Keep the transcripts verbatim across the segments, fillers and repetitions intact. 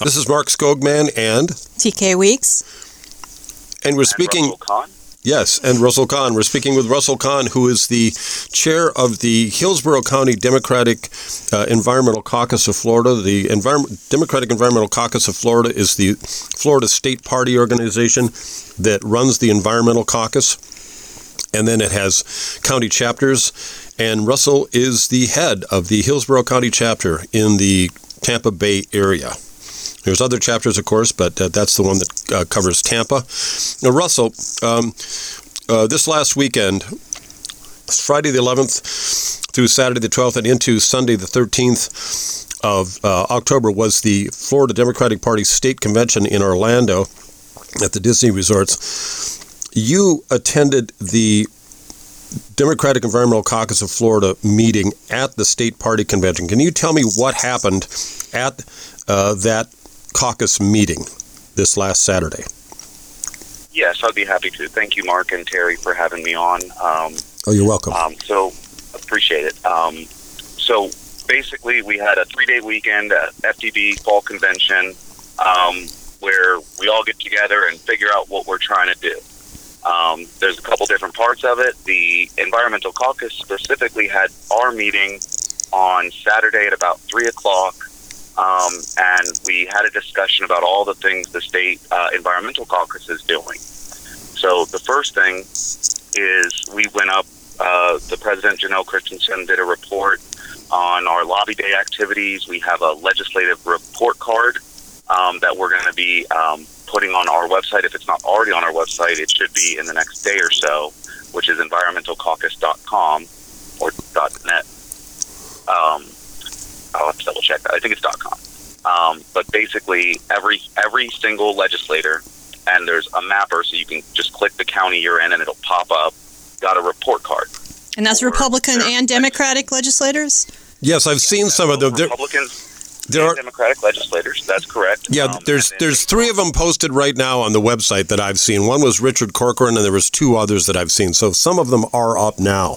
This is Mark Skogman and T K Weeks. And we're and speaking... Russell Kahn. Yes, and Russell Kahn. We're speaking with Russell Kahn, who is the chair of the Hillsborough County Democratic uh, Environmental Caucus of Florida. The Envir- Democratic Environmental Caucus of Florida is the Florida state party organization that runs the Environmental Caucus, and then it has county chapters, and Russell is the head of the Hillsborough County chapter in the Tampa Bay area. There's other chapters, of course, but uh, that's the one that uh, covers Tampa. Now, Russell, um, uh, this last weekend, Friday the eleventh through Saturday the twelfth and into Sunday the thirteenth of uh, October was the Florida Democratic Party State Convention in Orlando at the Disney Resorts. You attended the Democratic Environmental Caucus of Florida meeting at the state party convention. Can you tell me what happened at uh, that caucus meeting this last Saturday? Yes, I'd be happy to. Thank you, Mark and Terry, for having me on. Um, oh, you're welcome. Um, so, appreciate it. Um, so, basically, we had a three-day weekend at F D B Fall Convention um, where we all get together and figure out what we're trying to do. Um, there's a couple different parts of it. The Environmental Caucus specifically had our meeting on Saturday at about three o'clock. Um, and we had a discussion about all the things the state uh, environmental caucus is doing. So the first thing is we went up, uh, the President Janelle Christensen did a report on our lobby day activities. We have a legislative report card um, that we're going to be um, putting on our website. If it's not already on our website, it should be in the next day or so, which is environmental caucus dot com or .net. Um, I'll have to double check that. I think it's .com. Um, but basically, every every single legislator, and there's a mapper, so you can just click the county you're in, and it'll pop up, got a report card. And that's Republican and Democratic legislators? Yes, I've seen some of them. Republicans there and are, Democratic legislators, that's correct. Yeah, um, there's there's three of them posted right now on the website that I've seen. One was Richard Corcoran, and there was two others that I've seen. So some of them are up now.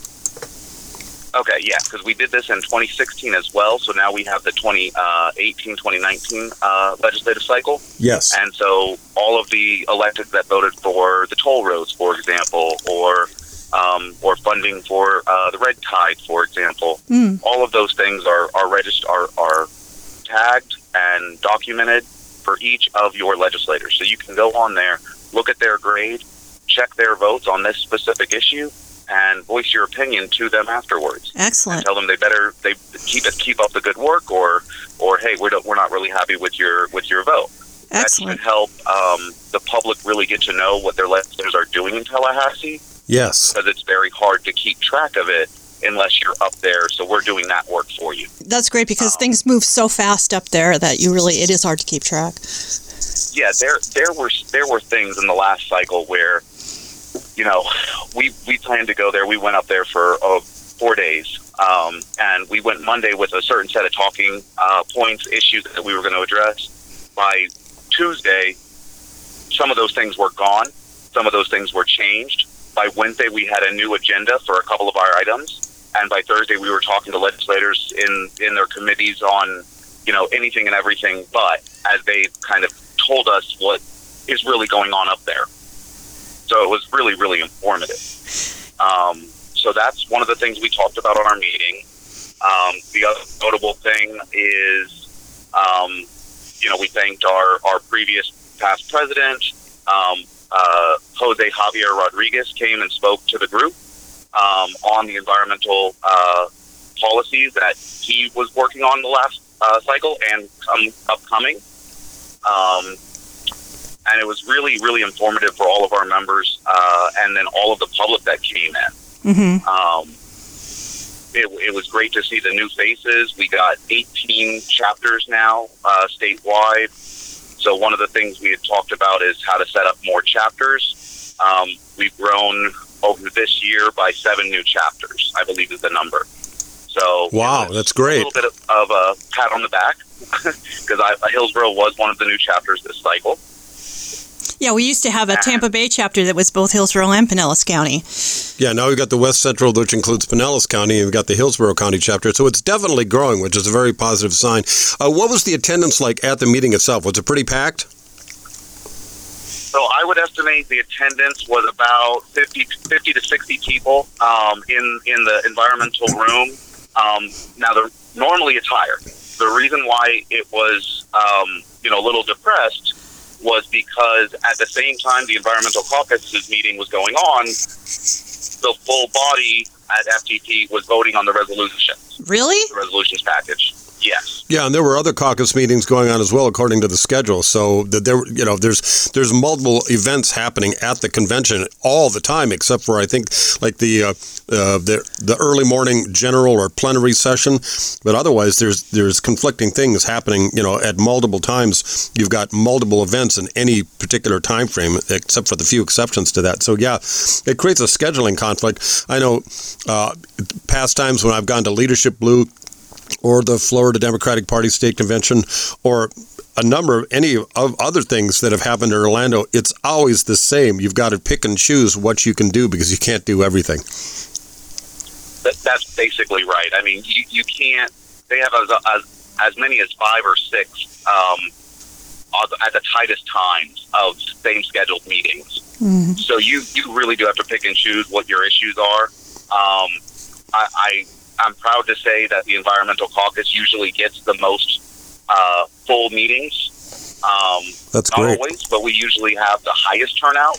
Okay, yeah, because we did this in twenty sixteen as well, so now we have the twenty eighteen twenty nineteen uh, legislative cycle. Yes. And so all of the electeds that voted for the toll roads, for example, or um, or funding for uh, the red tide, for example, mm. all of those things are are, regist- are are tagged and documented for each of your legislators. So you can go on there, look at their grade, check their votes on this specific issue, and voice your opinion to them afterwards. Excellent. And tell them they better they keep it keep up the good work, or or hey, we're we're not really happy with your with your vote. Excellent. That should help um, the public really get to know what their legislators are doing in Tallahassee. Yes. Because it's very hard to keep track of it unless you're up there. So we're doing that work for you. That's great because um, things move so fast up there that you really it is hard to keep track. Yeah, there there were there were things in the last cycle where, you know, we we planned to go there. We went up there for uh, four days, um, and we went Monday with a certain set of talking uh, points, issues that we were going to address. By Tuesday, some of those things were gone. Some of those things were changed. By Wednesday, we had a new agenda for a couple of our items, and by Thursday, we were talking to legislators in, in their committees on, you know, anything and everything, but as they kind of told us what is really going on up there. So it was really, really informative. Um, so that's one of the things we talked about on our meeting. Um, the other notable thing is, um, you know, we thanked our, our previous past president. Um, uh, Jose Javier Rodriguez came and spoke to the group um, on the environmental uh, policies that he was working on the last uh, cycle and um, upcoming. Um, and it was really, really informative for all of our members uh, and then all of the public that came in. Mm-hmm. Um, it, it was great to see the new faces. We got eighteen chapters now uh, statewide. So one of the things we had talked about is how to set up more chapters. Um, we've grown over this year by seven new chapters, I believe is the number. So wow, that's great. A little bit of, of a pat on the back because Hillsborough was one of the new chapters this cycle. Yeah, we used to have a Tampa Bay chapter that was both Hillsborough and Pinellas County. Yeah, now we've got the West Central, which includes Pinellas County, and we've got the Hillsborough County chapter. So it's definitely growing, which is a very positive sign. Uh, what was the attendance like at the meeting itself? Was it pretty packed? So I would estimate the attendance was about fifty, fifty to sixty people um, in, in the environmental room. Um, now, the, normally it's higher. The reason why it was, um, you know, a little depressed was because at the same time the Environmental Caucus's meeting was going on, the full body at F T P was voting on the resolution. Really? The resolutions package. Yes. Yeah, and there were other caucus meetings going on as well, according to the schedule. So that there, you know, there's there's multiple events happening at the convention all the time, except for I think like the uh, uh, the the early morning general or plenary session. But otherwise, there's there's conflicting things happening. You know, at multiple times, you've got multiple events in any particular time frame, except for the few exceptions to that. So yeah, it creates a scheduling conflict. I know uh, past times when I've gone to Leadership Blue or the Florida Democratic Party State Convention, or a number of any of other things that have happened in Orlando, it's always the same. You've got to pick and choose what you can do because you can't do everything. That, that's basically right. I mean, you, you can't, they have as, as, as many as five or six um, at the tightest times of same scheduled meetings. Mm-hmm. So you, you really do have to pick and choose what your issues are. Um, I, I I'm proud to say that the Environmental Caucus usually gets the most uh, full meetings. Um, That's not great. always, but we usually have the highest turnout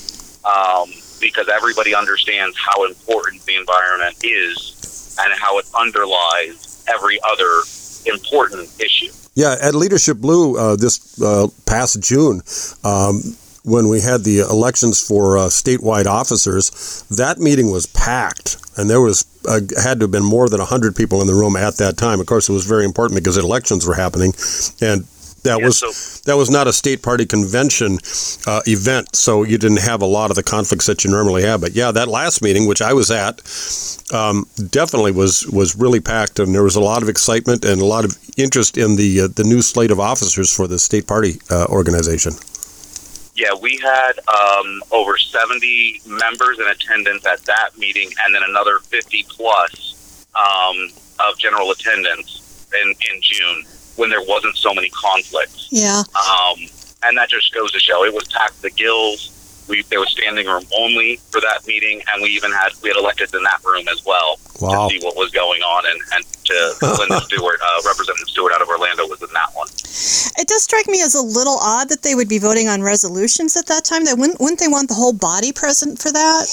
um, because everybody understands how important the environment is and how it underlies every other important issue. Yeah, at Leadership Blue uh, this uh, past June, um, when we had the elections for uh, statewide officers, that meeting was packed, and there was uh, had to have been more than one hundred people in the room at that time. Of course, it was very important because elections were happening, and that yeah, was so- that was not a state party convention uh, event, so you didn't have a lot of the conflicts that you normally have. But yeah, that last meeting, which I was at, um, definitely was was really packed, and there was a lot of excitement and a lot of interest in the uh, the new slate of officers for the state party uh, organization. Yeah, we had um, over seventy members in attendance at that meeting, and then another fifty plus um, of general attendance in, in June when there wasn't so many conflicts. Yeah. Um, and that just goes to show it was packed to the gills. We there was standing room only for that meeting, and we even had we had electeds in that room as well Wow. to see what was going on. And, and to Linda Stewart, uh, Representative Stewart out of Orlando, was in that one. It does strike me as a little odd that they would be voting on resolutions at that time. That wouldn't, wouldn't they want the whole body present for that?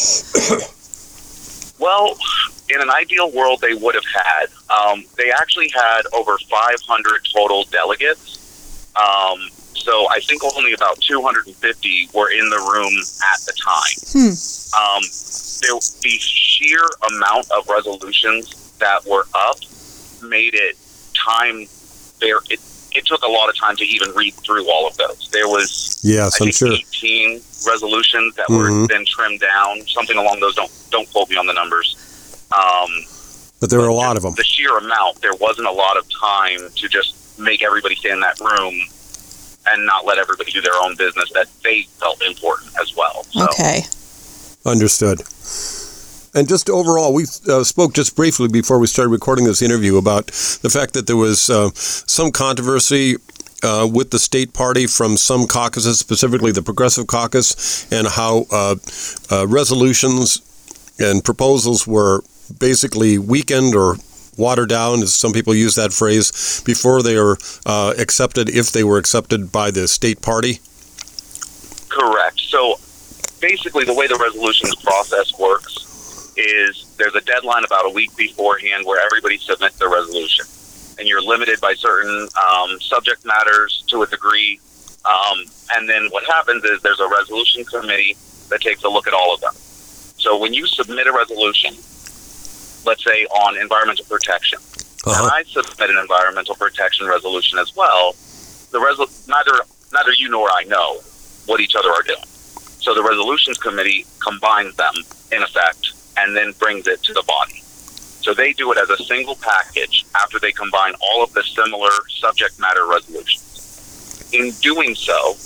Well, in an ideal world, they would have had. Um, they actually had over five hundred total delegates. Um, so I think only about two hundred fifty were in the room at the time. Hmm. Um, there, the sheer amount of resolutions that were up made it time. There, it, it took a lot of time to even read through all of those. There was, Yes, I I'm think, sure. eighteen resolutions that Mhm. were then trimmed down, something along those. Don't don't quote me on the numbers. Um, But there were a lot of them. The sheer amount, there wasn't a lot of time to just make everybody stay in that room and not let everybody do their own business that they felt important as well. So, Okay. Understood. And just overall, we uh, spoke just briefly before we started recording this interview about the fact that there was uh, some controversy uh, with the state party from some caucuses, specifically the Progressive Caucus, and how uh, uh, resolutions and proposals were basically weakened or watered down, as some people use that phrase, before they were uh, accepted, if they were accepted by the state party? correct. So basically the way the resolutions process works is there's a deadline about a week beforehand where everybody submits their resolution. And you're limited by certain um, subject matters to a degree. Um, and then what happens is there's a resolution committee that takes a look at all of them. So when you submit a resolution, let's say on environmental protection, Uh-huh. and I submit an environmental protection resolution as well, the resol- neither neither you nor I know what each other are doing. So the resolutions committee combines them, in effect, and then brings it to the body. So they do it as a single package after they combine all of the similar subject matter resolutions. In doing so,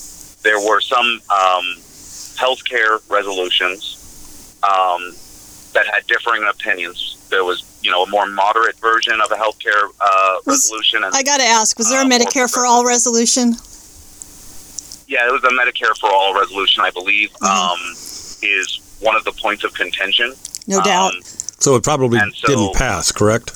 there were some um, healthcare resolutions um, that had differing opinions. There was, you know, a more moderate version of a healthcare uh, Was- resolution. And, I got to ask, was there a uh, more Medicare for All resolution? yeah, it was a Medicare for All resolution, I believe, Mhm. um, is one of the points of contention. No doubt. Um, So it probably And so- didn't pass, correct?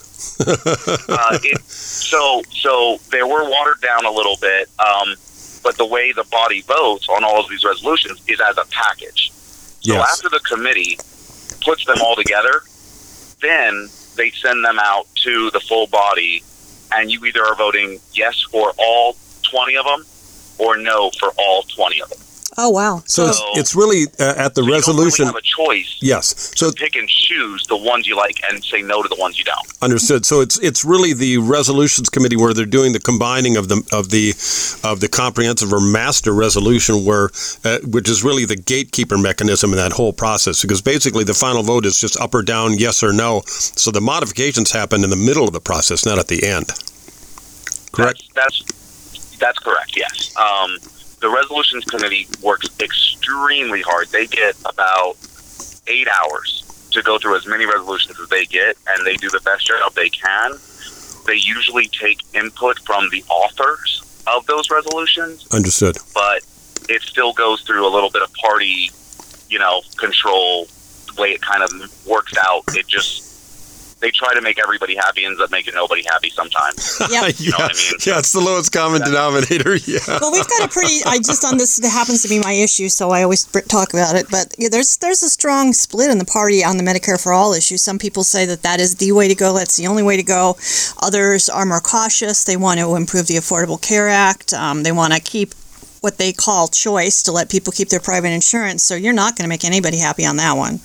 uh, it, so, so they were watered down a little bit, um, but the way the body votes on all of these resolutions is as a package. So Yes. after the committee puts them all together, then they send them out to the full body, and you either are voting yes for all twenty of them or no for all twenty of them. Oh, wow. So it's, So- it's really uh, at the So resolution. you don't really have a choice Yes. So to pick and choose the ones you like and say no to the ones you don't. understood. So it's it's really the resolutions committee where they're doing the combining of the of the of the comprehensive or master resolution, where uh, which is really the gatekeeper mechanism in that whole process. Because basically the final vote is just up or down, yes or no. So the modifications happen in the middle of the process, not at the end. Correct. That's that's, that's correct. Yes. Um, the resolutions committee works extremely hard. They get about eight hours to go through as many resolutions as they get, and they do the best job they can. They usually take input from the authors of those resolutions, Understood. but it still goes through a little bit of party, you know, control. The way it kind of works out, it just they try to make everybody happy, ends up making nobody happy sometimes. Yep. yeah, You know what I mean? yeah, it's the lowest common denominator. Yeah. Well, we've got a pretty. I just on this. That happens to be my issue, so I always br- talk about it. But yeah, there's there's a strong split in the party on the Medicare for All issue. Some people say that that is the way to go. That's the only way to go. Others are more cautious. They want to improve the Affordable Care Act. Um, they want to keep what they call choice to let people keep their private insurance. So you're not going to make anybody happy on that one.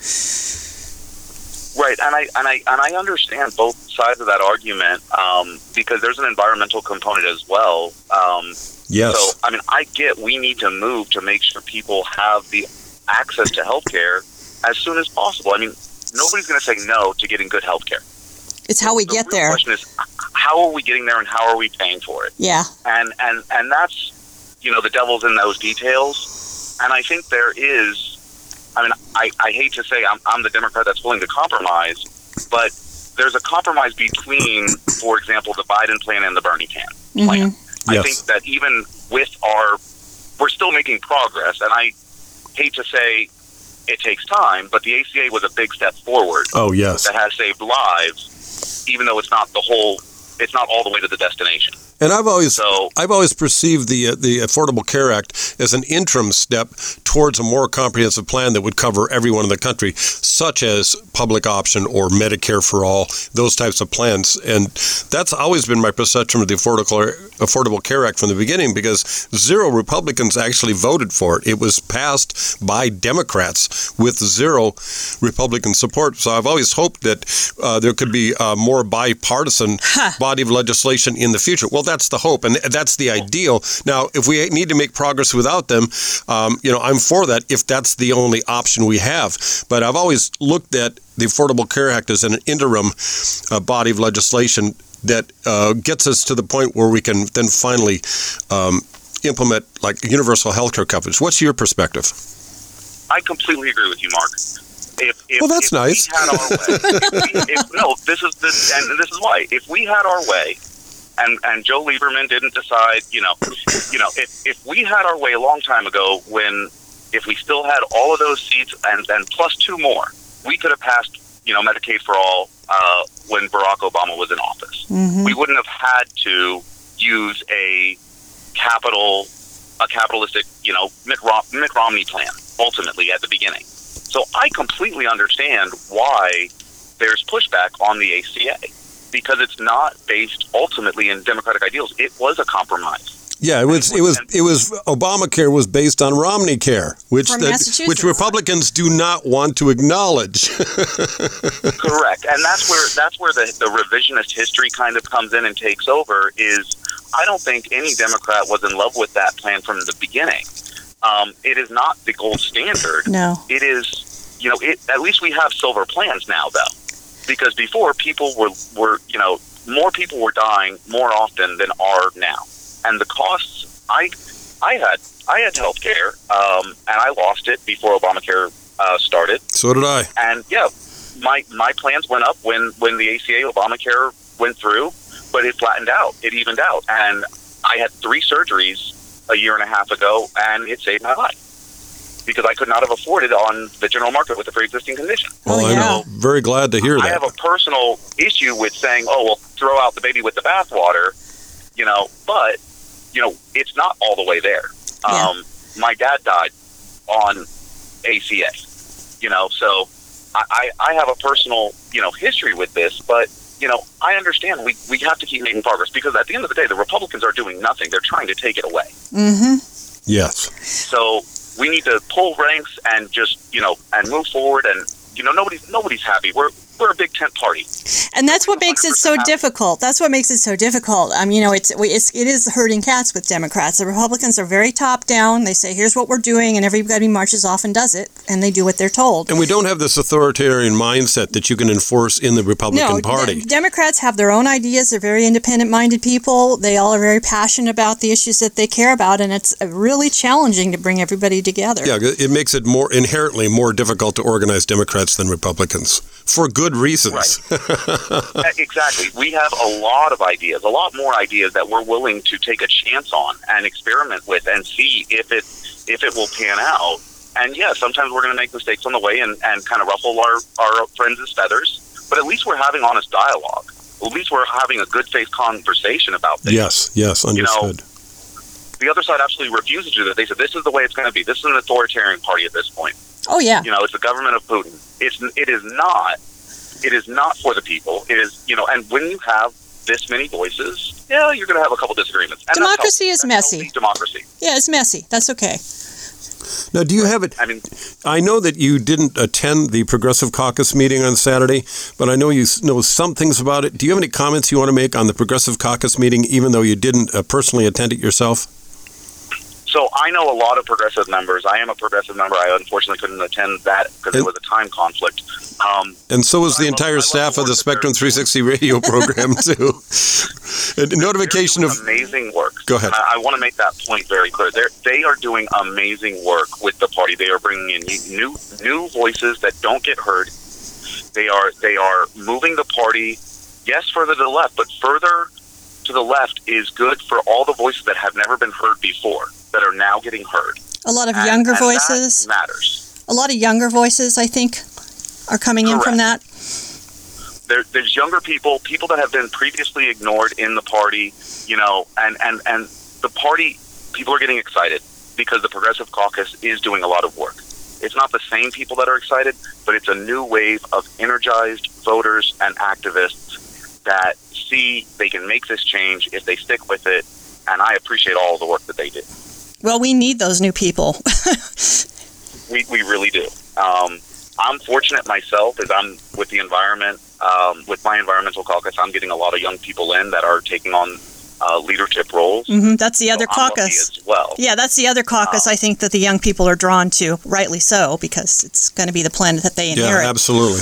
Right, and I and I and I understand both sides of that argument um, because there's an environmental component as well. Um, Yes. So I mean, I get we need to move to make sure people have the access to health care as soon as possible. I mean, nobody's going to say no to getting good health care. It's how we The get real there. question is, how are we getting there, and how are we paying for it? Yeah. And and and that's, you know, the devil's in those details. And I think there is. I mean, I, I hate to say I'm, I'm the Democrat that's willing to compromise, but there's a compromise between, for example, the Biden plan and the Bernie plan. plan. Mm-hmm. I Yes. think that even with our, we're still making progress, and I hate to say it takes time, but the A C A was a big step forward Oh, yes. that has saved lives, even though it's not the whole, it's not all the way to the destination. And I've always So, I've always perceived the uh, the Affordable Care Act as an interim step towards a more comprehensive plan that would cover everyone in the country, such as public option or Medicare for all, those types of plans. And that's always been my perception of the Affordable Affordable Care Act from the beginning, because zero Republicans actually voted for it. It was passed by Democrats with zero Republican support. So I've always hoped that uh, there could be a more bipartisan body of legislation in the future. Well, that's the hope, and that's the ideal. Now, if we need to make progress without them, um, you know, I'm for that if that's the only option we have. But I've always looked at the Affordable Care Act as an interim uh, body of legislation that uh, gets us to the point where we can then finally um, implement like universal health care coverage. What's your perspective? I completely agree with you, Mark. If, if, Well, that's if nice. We had our way, if we, if, no, this is this, and this is why. If we had our way, and and Joe Lieberman didn't decide, you know, you know, if if we had our way a long time ago, when if we still had all of those seats and and plus two more, we could have passed, you know, Medicaid for all uh, when Barack Obama was in office. Mm-hmm. We wouldn't have had to use a capital, a capitalistic, you know, Mitt, Rom- Mitt Romney plan ultimately at the beginning. So I completely understand why there's pushback on the A C A, because it's not based ultimately in democratic ideals. It was a compromise. Yeah, it was. It was. It was. Obamacare was based on Romney Care, which From the, Massachusetts. which Republicans do not want to acknowledge. Correct, and that's where that's where the, the revisionist history kind of comes in and takes over. Is I don't think any Democrat was in love with that plan from the beginning. Um, it is not the gold standard. No. It is, you know, it, at least we have silver plans now, though, because before people were, were, you know, more people were dying more often than are now. And the costs, I I had I had health care, um, and I lost it before Obamacare uh, started. So did I. And yeah, my my plans went up when, when the A C A Obamacare went through, but it flattened out. It evened out. And I had three surgeries a year and a half ago, and it saved my life because I could not have afforded on the general market with a pre-existing condition. Well, Oh, I'm yeah. very glad to hear that. I have a personal issue with saying, oh, well, throw out the baby with the bathwater, you know, but, you know, it's not all the way there. Yeah. Um, my dad died on A C A, you know, so I, I, I have a personal, you know, history with this, but, you know, I understand we, we have to keep making progress because at the end of the day, the Republicans are doing nothing. They're trying to take it away. Mm-hmm. Yes. So we need to pull ranks and just, you know, and move forward. And, you know, nobody's, nobody's happy. We're, we're a big tent party. And that's what makes it so one hundred percent difficult. That's what makes it so difficult. Um, you know, it's, we- it's it is herding cats with Democrats. The Republicans are very top down. They say, "Here's what we're doing," and everybody marches off and does it, and they do what they're told. And we don't have this authoritarian mindset that you can enforce in the Republican No, Party. De- Democrats have their own ideas. They're very independent-minded people. They all are very passionate about the issues that they care about, and it's uh, really challenging to bring everybody together. Yeah, it makes it more inherently more difficult to organize Democrats than Republicans for good reasons. Uh, exactly. We have a lot of ideas, a lot more ideas that we're willing to take a chance on and experiment with and see if it if it will pan out. And yeah, sometimes we're going to make mistakes on the way and, and kind of ruffle our, our friends' feathers. But at least we're having honest dialogue. At least we're having a good faith conversation about this. Yes, yes, understood. The other side absolutely refuses to do that. They said, this is the way it's going to be. This is an authoritarian party at this point. Oh, yeah. You know, it's the government of Putin. It's it is not. It is not for the people. It is, you know, and when you have this many voices, yeah, you're going to have a couple disagreements. And Democracy that's is healthy. messy. That's healthy democracy. Yeah, it's messy. That's okay. Now, do you have it? I mean, I know that you didn't attend the Progressive Caucus meeting on Saturday, but I know you s- know some things about it. Do you have any comments you want to make on the Progressive Caucus meeting, even though you didn't uh, personally attend it yourself? so I know a lot of progressive members. I am a progressive member. I unfortunately couldn't attend that because there was a time conflict. Um, And so was the I love- entire I love staff the of the work that Spectrum they're- three sixty radio program, too. A notification They're of... doing amazing work. Go ahead. And I, I want to make that point very clear. They're, they are doing amazing work with the party. They are bringing in new new voices that don't get heard. They are they are moving the party, yes, further to the left, but further to the left is good for all the voices that have never been heard before, that are now getting heard. A lot of And- younger and voices. that matters. A lot of younger voices, I think, are coming in from that. There, there's younger people, people that have been previously ignored in the party, you know, and, and, and the party, people are getting excited because the Progressive Caucus is doing a lot of work. It's not the same people that are excited, but it's a new wave of energized voters and activists that see they can make this change if they stick with it, and I appreciate all the work that they did. Well, we need those new people. We we really do. Um, I'm fortunate myself as I'm with the environment, um, with my environmental caucus, I'm getting a lot of young people in that are taking on uh, leadership roles. hmm That's the So other I'm lucky caucus. as well. Yeah, that's the other caucus I think that the young people are drawn to, rightly so, because it's going to be the planet that they inherit. Yeah, absolutely.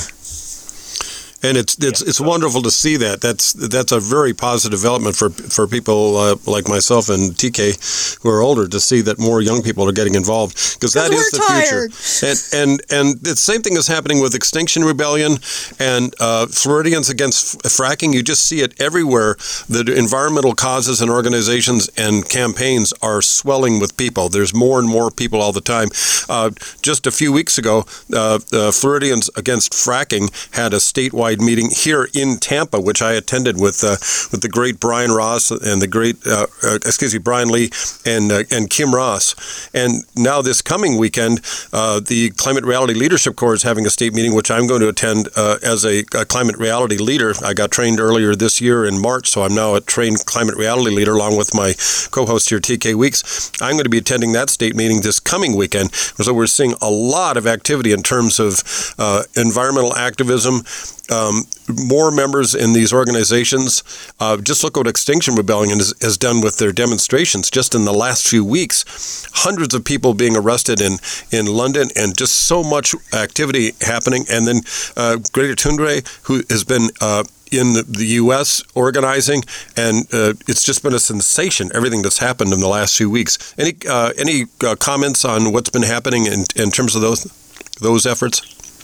And it's it's it's wonderful to see that. That's that's a very positive development for for people uh, like myself and T K who are older to see that more young people are getting involved, because that is we're the tired. future. And and and the same thing is happening with Extinction Rebellion and uh, Floridians Against F- Fracking. You just see it everywhere. The environmental causes and organizations and campaigns are swelling with people. There's more and more people all the time. Uh, just a few weeks ago, uh, uh, Floridians Against Fracking had a statewide meeting here in Tampa, which I attended with uh, with the great Brian Ross and the great uh, uh, excuse me Brian Lee and uh, and Kim Ross. And now this coming weekend, uh, the Climate Reality Leadership Corps is having a state meeting, which I'm going to attend uh, as a, a climate reality leader. I got trained earlier this year in March, so I'm now a trained climate reality leader along with my co-host here, T K Weeks. I'm going to be attending that state meeting this coming weekend. So we're seeing a lot of activity in terms of uh, environmental activism. Um, more members in these organizations. Uh, just look what Extinction Rebellion has, has done with their demonstrations. Just in the last few weeks, hundreds of people being arrested in, in London, and just so much activity happening. And then uh, Greta Thunberg, who has been uh, in the, the U S organizing, and uh, it's just been a sensation, everything that's happened in the last few weeks. Any uh, any uh, comments on what's been happening in, in terms of those those efforts?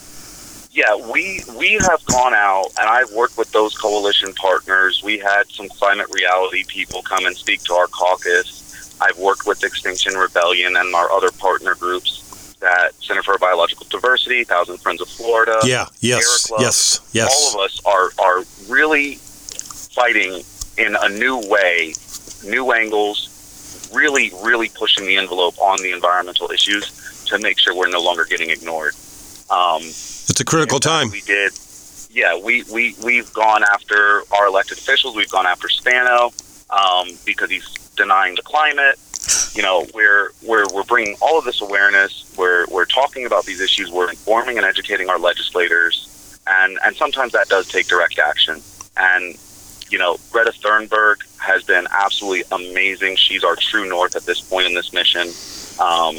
Yeah, we we have gone out, and I've worked with those coalition partners. We had some climate reality people come and speak to our caucus. I've worked with Extinction Rebellion and our other partner groups, that Center for Biological Diversity, Thousand Friends of Florida, yeah, yes, Sierra Club. yes, yes. All of us are are really fighting in a new way, new angles, really, really pushing the envelope on the environmental issues to make sure we're no longer getting ignored. Um, it's a critical time. We did, yeah. We we we've gone after our elected officials. We've gone after Spano um, because he's denying the climate. You know, we're we're we're bringing all of this awareness. We're we're talking about these issues. We're informing and educating our legislators, and and sometimes that does take direct action. And you know, Greta Thunberg has been absolutely amazing. She's our true north at this point in this mission. Um,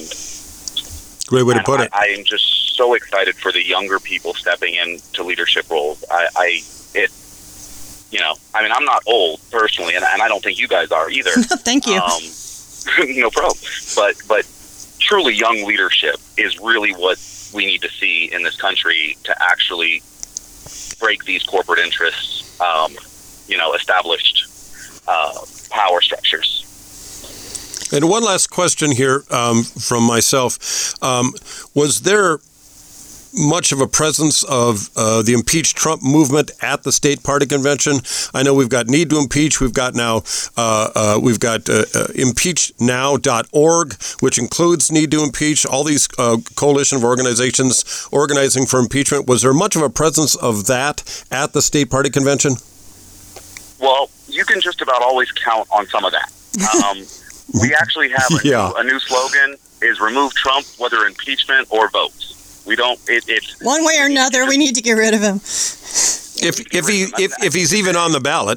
Great way to put I, it. I am just so excited for the younger people stepping into leadership roles. I, I it, you know, I mean, I'm not old personally, and, and I don't think you guys are either. Thank you. Um, no problem. But but truly young leadership is really what we need to see in this country to actually break these corporate interests, um, you know, established uh, power structures. And one last question here um, from myself. Um, was there much of a presence of uh, the Impeach Trump movement at the state party convention? I know we've got Need to Impeach. We've got now uh, uh, we've got uh, uh, impeach now dot org, which includes Need to Impeach. All these uh, coalition of organizations organizing for impeachment. Was there much of a presence of that at the state party convention? Well, you can just about always count on some of that. Um, we actually have a, yeah. new, a new slogan: is remove Trump, whether impeachment or votes. We don't. It, it's one way or another. We need to get rid of him. If if he if, if he's even on the ballot,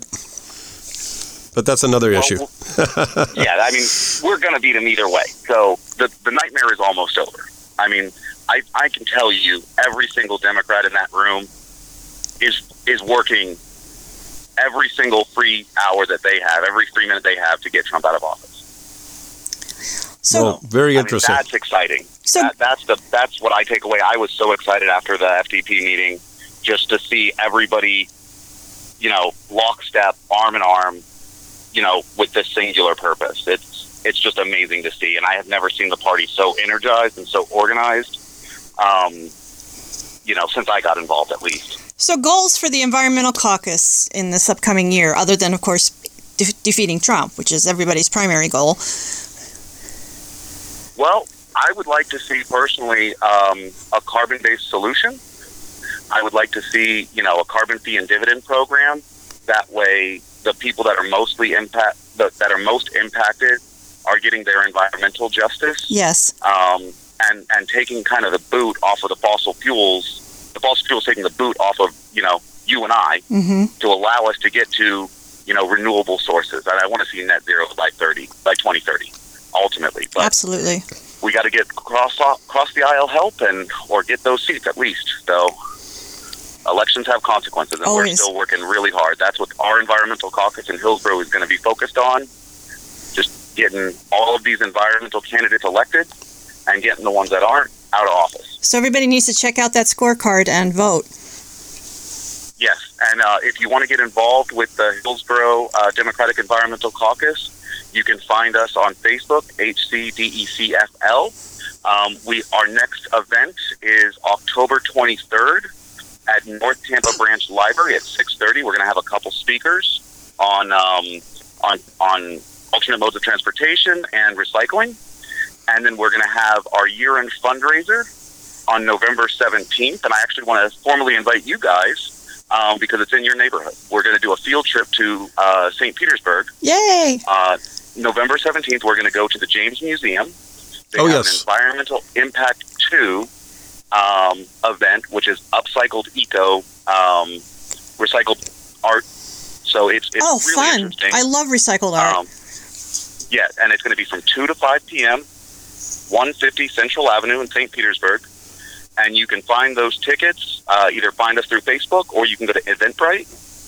but that's another well, issue. Yeah, I mean, we're going to beat him either way. So the the nightmare is almost over. I mean, I I can tell you, every single Democrat in that room is is working every single free hour that they have, every free minute they have to get Trump out of office. So well, very interesting. I mean, that's exciting. So that, that's the that's what I take away. I was so excited after the F D P meeting, just to see everybody, you know, lockstep, arm in arm, you know, with this singular purpose. It's it's just amazing to see, and I have never seen the party so energized and so organized. Um, you know, since I got involved, at least. So goals for the Environmental Caucus in this upcoming year, other than, of course, de- defeating Trump, which is everybody's primary goal. Well, I would like to see personally um, a carbon-based solution. I would like to see, you know, a carbon fee and dividend program. That way, the people that are mostly impact the, that are most impacted are getting their environmental justice. Yes. Um, and and taking kind of the boot off of the fossil fuels. The fossil fuels taking the boot off of, you know, you and I mm-hmm. to allow us to get to, you know, renewable sources. And I want to see net zero by thirty by twenty thirty. Ultimately, but absolutely, we got to get cross cross the aisle help and or get those seats at least. So elections have consequences, and Always. We're still working really hard. That's what our environmental caucus in Hillsborough is going to be focused on. Just getting all of these environmental candidates elected and getting the ones that aren't out of office. So everybody needs to check out that scorecard and vote. Yes, and uh, if you want to get involved with the Hillsborough uh, Democratic Environmental Caucus, you can find us on Facebook, H C D E C F L. Um, we our next event is October twenty-third at North Tampa Branch Library at six thirty. We're going to have a couple speakers on um, on on alternate modes of transportation and recycling, and then we're going to have our year-end fundraiser on November seventeenth. And I actually want to formally invite you guys. Um, because it's in your neighborhood. We're going to do a field trip to uh, Saint Petersburg. Yay! Uh, November seventeenth, we're going to go to the James Museum. They oh, have yes. an Environmental Impact two um, event, which is upcycled eco, um, recycled art. So it's, it's oh, really fun. interesting. I love recycled art. Um, yeah, and it's going to be from two to five p.m., one fifty Central Avenue in Saint Petersburg. And you can find those tickets, uh, either find us through Facebook or you can go to Eventbrite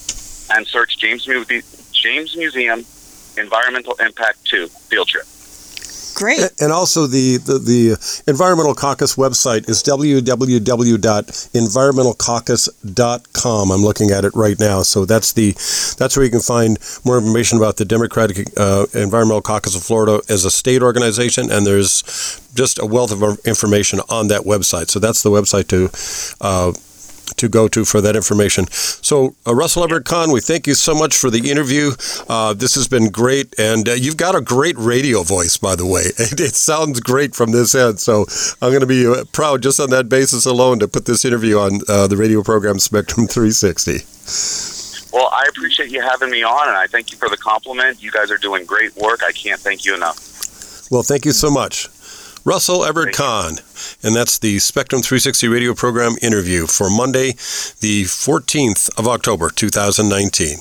and search James, Mu- James Museum Environmental Impact two Field Trip. Great. And also the, the, the Environmental Caucus website is w w w dot environmental caucus dot com. I'm looking at it right now. So that's the that's where you can find more information about the Democratic uh, Environmental Caucus of Florida as a state organization, and there's just a wealth of information on that website. So that's the website to uh, to go to for that information. So, uh, Russell Everett Kahn, we thank you so much for the interview. Uh, this has been great, and uh, you've got a great radio voice, by the way. It, it sounds great from this end, so I'm going to be uh, proud just on that basis alone to put this interview on uh, the radio program Spectrum three sixty. Well, I appreciate you having me on, and I thank you for the compliment. You guys are doing great work. I can't thank you enough. Well, thank you so much. Russell Everett Kahn, and that's the Spectrum three sixty radio program interview for Monday, the fourteenth of October, two thousand nineteen.